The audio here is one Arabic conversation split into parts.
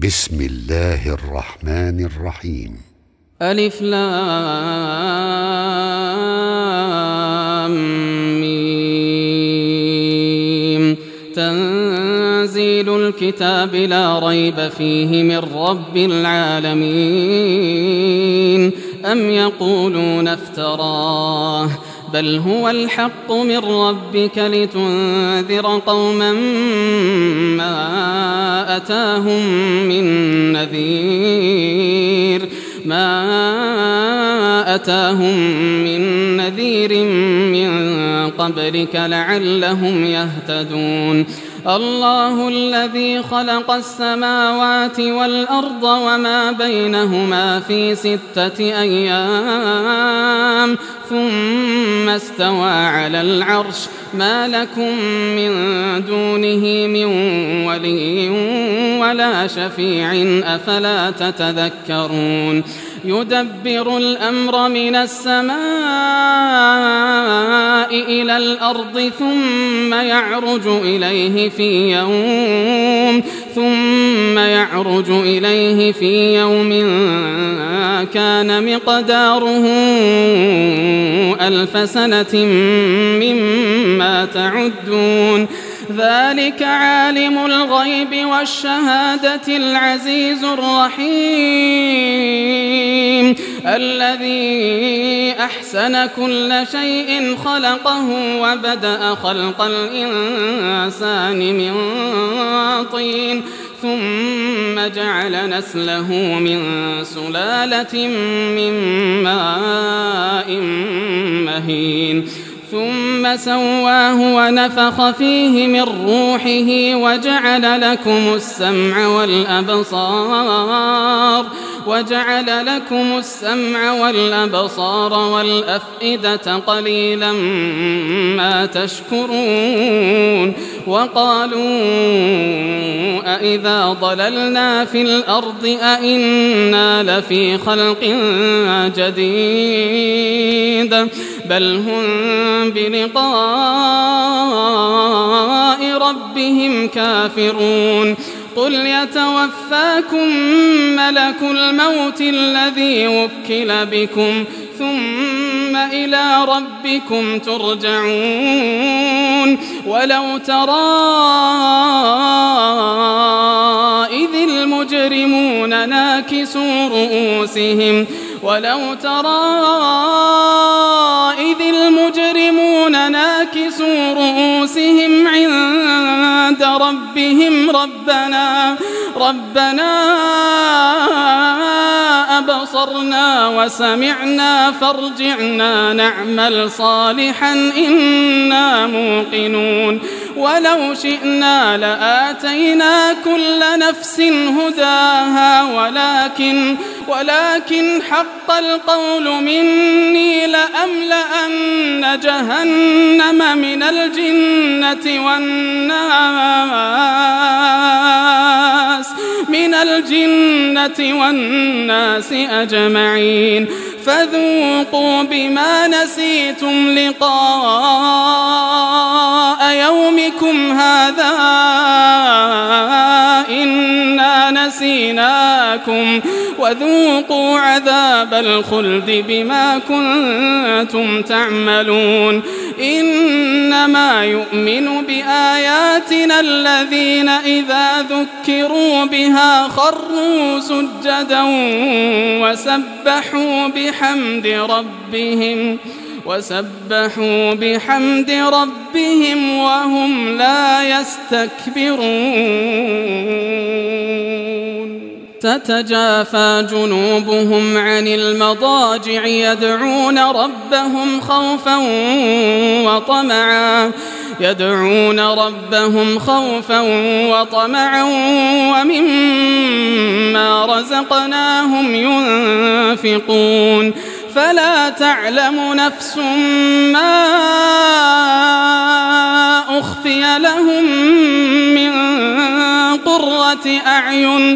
بسم الله الرحمن الرحيم. ألف لام ميم. تنزيل الكتاب لا ريب فيه من رب العالمين. أم يقولون افتراه بل هو الحق من ربك لتنذر قوما ما أتاهم من نذير من قبلك لعلهم يهتدون. الله الذي خلق السماوات والأرض وما بينهما في 6 أيام ثم استوى على العرش. ما لكم من دونه من ولي ولا شفيع أفلا تتذكرون. يدبر الأمر من السماء إلى الأرض ثم يعرج إليه في يوم كان مقداره 1000 سنة مما تعدون. ذلك عالم الغيب والشهادة العزيز الرحيم الذي أحسن كل شيء خلقه وبدأ خلق الإنسان من طين ثم جعل نسله من سلالة من ماء مهين ثم سواه ونفخ فيه من روحه وجعل لكم السمع والأبصار والأفئدة قليلا ما تشكرون. وقالوا أإذا ضللنا في الأرض أإنا لفي خلق جديد بل هم بلقاء ربهم كافرون. قل يتوفاكم ملك الموت الذي وكل بكم ثم إلى ربكم ترجعون. ولو ترى إذ المجرمون ناكسوا رؤوسهم عند ربهم ربنا أبصرنا وسمعنا فارجعنا نعمل صالحا إنا موقنون. ولو شئنا لآتينا كل نفس هداها ولكن حق القول مني لأملأن جهنم من الجنة والناس أجمعين. فذوقوا بما نسيتم لقاء يومكم هذا إنا نسيناكم وذوقوا عذاب الخلد بما كنتم تعملون. إنما يؤمن بآياتنا الذين إذا ذكروا بها خروا سجدا وسبحوا بحمد ربهم وهم لا يستكبرون. تتجافى جنوبهم عن المضاجع يدعون ربهم خوفا وطمعا ومما رزقناهم ينفقون. فلا تعلم نفس ما أخفي لهم من قرة أعين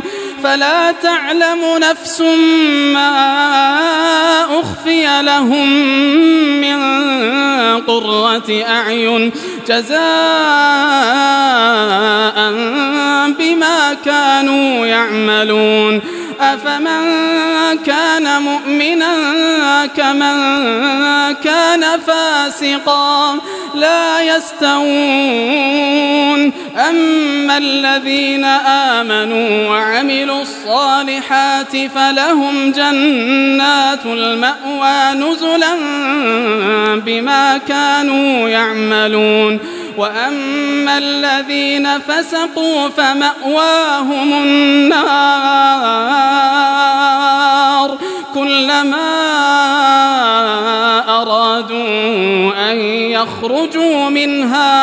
جزاء بما كانوا يعملون أفمن كان مؤمنا كمن كان فاسقا لا يستوون أما الذين آمنوا وعملوا الصالحات فلهم جنات المأوى نزلا بما كانوا يعملون وأما الذين فسقوا فمأواهم النار كلما أرادوا أن يخرجوا منها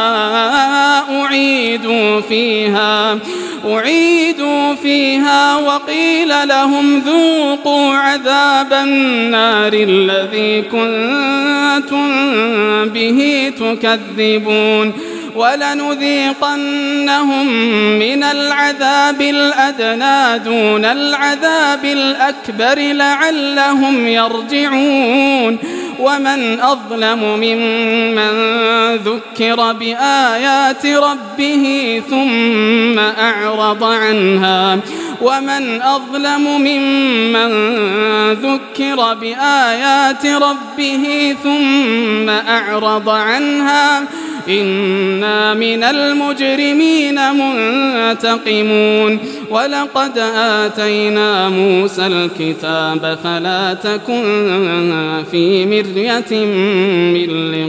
أعيدوا فيها وقيل لهم ذوقوا عذاب النار الذي كنتم به تكذبون ولنذيقنهم من العذاب الأدنى دون العذاب الأكبر لعلهم يرجعون ومن أظلم ممن ذكر بآيات ربه ثم أعرض عنها ومن أظلم ممن ذكر بآيات ربه ثم أعرض عنها إنا من المجرمين منتقمون ولقد آتينا موسى الكتاب فلا تكن في مرية من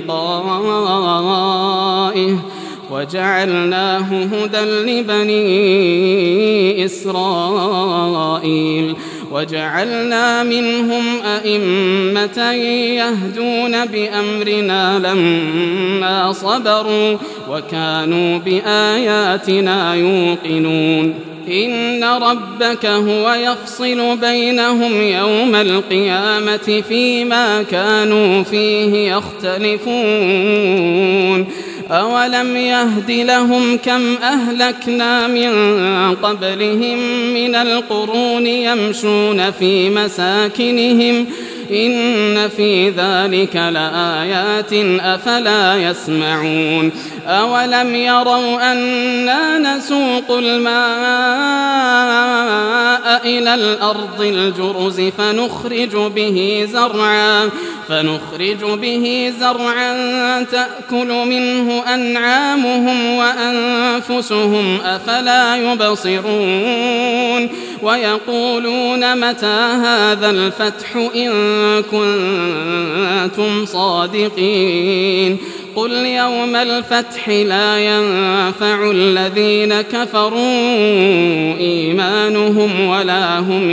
لقائه وجعلناه هدى لبني إسرائيل وجعلنا منهم أئمة يهدون بأمرنا لما صبروا وكانوا بآياتنا يوقنون إن ربك هو يفصل بينهم يوم القيامة فيما كانوا فيه يختلفون أولم يهد لهم كم أهلكنا من قبلهم من القرون يمشون في مساكنهم إن في ذلك لآيات أفلا يسمعون أولم يروا أنا نسوق الماء إلى الأرض الجرز فنخرج به زرعا تأكل منه أنعامهم وأنفسهم أفلا يبصرون ويقولون متى هذا الفتح إن كنتم صادقين قل يوم الفتح لا ينفع الذين كفروا إيمانهم ولا هم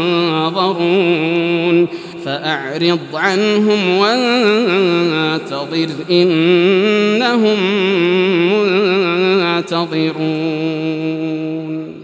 ينظرون فأعرض عنهم وانتظر إنهم منتظرون